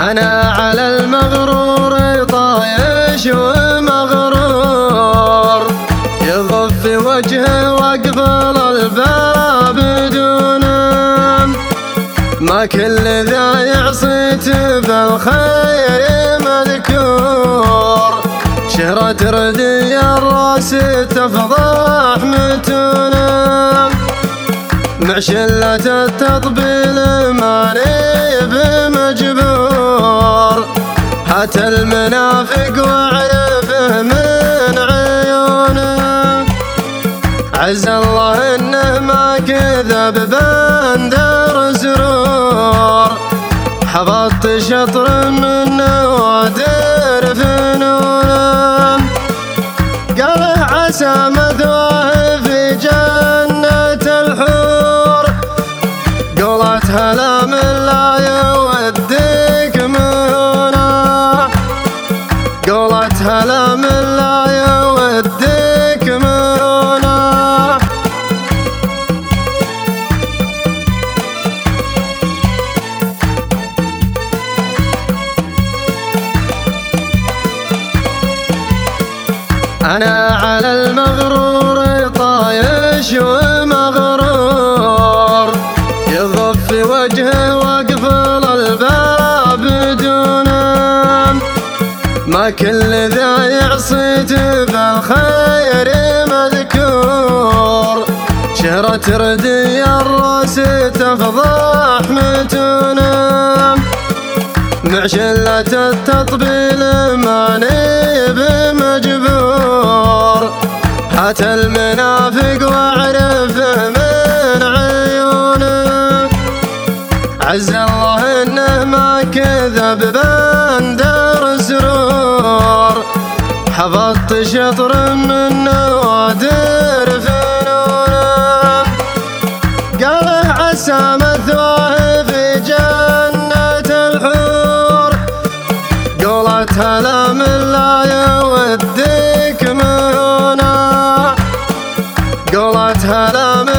أنا على المغرور طايش ومغرور، يضف وجهه واقفل الباب دونه، ما كل ذا يعصيت بالخير مذكور، شهرة ردي الراس تفضح متونه، مع شلة التطبيل ماني بمجبور، هات المنافق واعرفه من عيونه، عز الله انه ما كذب بندر سرور، حفظت شطر من نوادر فنونه، قال عسى مثواه في جنة الحور، قولت هلا من لا يوديك مهنا، قولت هلا من لا يوديك مهنا. أنا على المغرور طايش ومغرور، يضف وجهه واقفل الباب دونه، ما كل ذا يعصيت بالخير مذكور، شهرة ردي الراس تفضح متونه، مع شلة التطبيل ماني بمجبور، هات المنافق واعرفه من عيونه، عز الله انه ما كذب بندر سرور، حفظت شطر من نوادر فنونه، قال عسى مثواه في جنة الحور، قولت هلا من لا يوديك مهنا، قولت هلا من